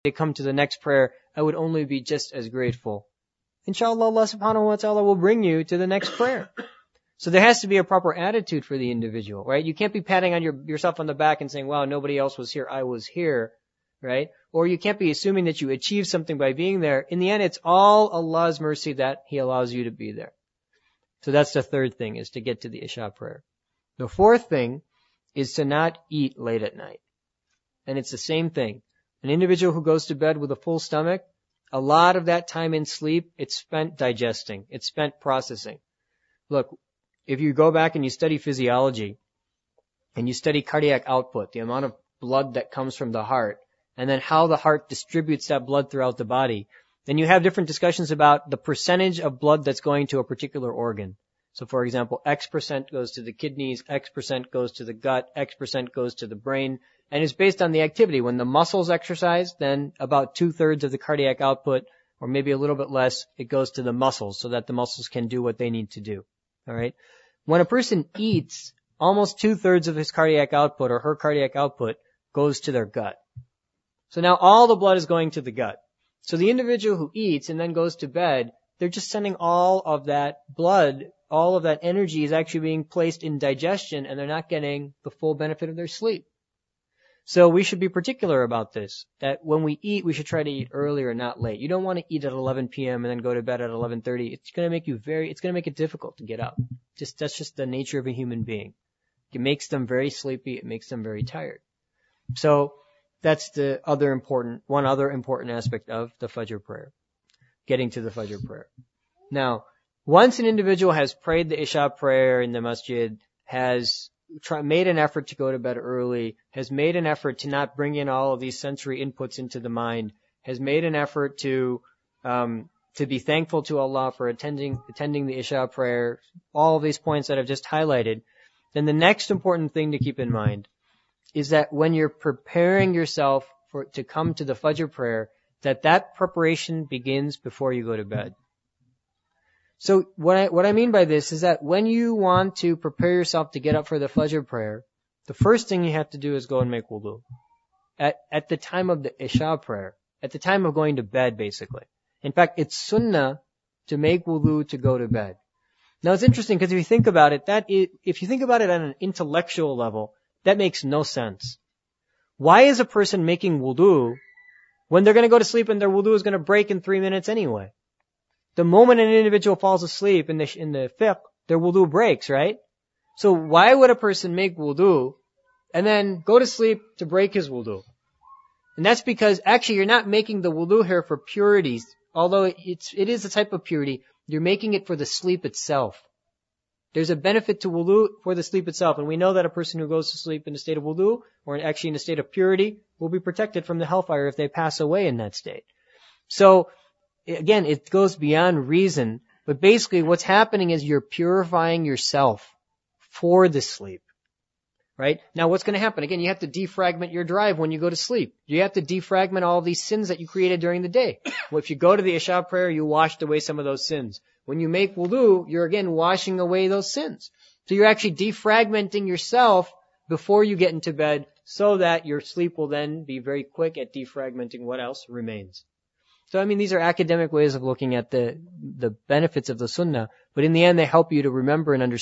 to come to the next prayer, I would only be just as grateful. Inshallah, Allah subhanahu wa ta'ala will bring you to the next prayer. So there has to be a proper attitude for the individual, right? You can't be patting on yourself on the back and saying, wow, nobody else was here, I was here, right? Or you can't be assuming that you achieved something by being there. In the end, it's all Allah's mercy that He allows you to be there. So that's the third thing, is to get to the Isha prayer. The fourth thing is to not eat late at night. And it's the same thing. An individual who goes to bed with a full stomach, a lot of that time in sleep, it's spent digesting. It's spent processing. Look, if you go back and you study physiology, and you study cardiac output, the amount of blood that comes from the heart, and then how the heart distributes that blood throughout the body, then you have different discussions about the percentage of blood that's going to a particular organ. So for example, X% goes to the kidneys, X% goes to the gut, X% goes to the brain, and it's based on the activity. When the muscles exercise, then about 2/3 of the cardiac output, or maybe a little bit less, it goes to the muscles so that the muscles can do what they need to do. Alright? When a person eats, almost 2/3 of his cardiac output or her cardiac output goes to their gut. So now all the blood is going to the gut. So the individual who eats and then goes to bed, they're just sending all of that blood, all of that energy is actually being placed in digestion, and they're not getting the full benefit of their sleep. So we should be particular about this, that when we eat, we should try to eat earlier, not late. You don't want to eat at 11 p.m. and then go to bed at 11:30. It's going to make it difficult to get up. That's just the nature of a human being. It makes them very sleepy. It makes them very tired. So that's one other important aspect of the Fajr prayer. Getting to the Fajr prayer. Now, once an individual has prayed the Isha prayer in the masjid, has made an effort to go to bed early, has made an effort to not bring in all of these sensory inputs into the mind, has made an effort to be thankful to Allah for attending the Isha prayer, all of these points that I've just highlighted, then the next important thing to keep in mind is that when you're preparing yourself to come to the Fajr prayer, that preparation begins before you go to bed. So what I mean by this is that when you want to prepare yourself to get up for the Fajr prayer, the first thing you have to do is go and make wudu. At the time of the Isha prayer, at the time of going to bed, basically. In fact, it's sunnah to make wudu to go to bed. Now it's interesting because if you think about it, if you think about it on an intellectual level, that makes no sense. Why is a person making wudu when they're going to go to sleep and their wudu is going to break in 3 minutes anyway? The moment an individual falls asleep in the fiqh, their wudu breaks, right? So why would a person make wudu and then go to sleep to break his wudu? And that's because actually you're not making the wudu here for purities, although it is a type of purity. You're making it for the sleep itself. There's a benefit to wudu for the sleep itself, and we know that a person who goes to sleep in a state of wudu, or actually in a state of purity, will be protected from the hellfire if they pass away in that state. So, again, it goes beyond reason, but basically what's happening is you're purifying yourself for the sleep. Right? Now what's going to happen? Again, you have to defragment your drive when you go to sleep. You have to defragment all of these sins that you created during the day. Well, if you go to the Isha prayer, you washed away some of those sins. When you make wudu, you're again washing away those sins. So you're actually defragmenting yourself before you get into bed so that your sleep will then be very quick at defragmenting what else remains. So I mean, these are academic ways of looking at the benefits of the sunnah, but in the end they help you to remember and understand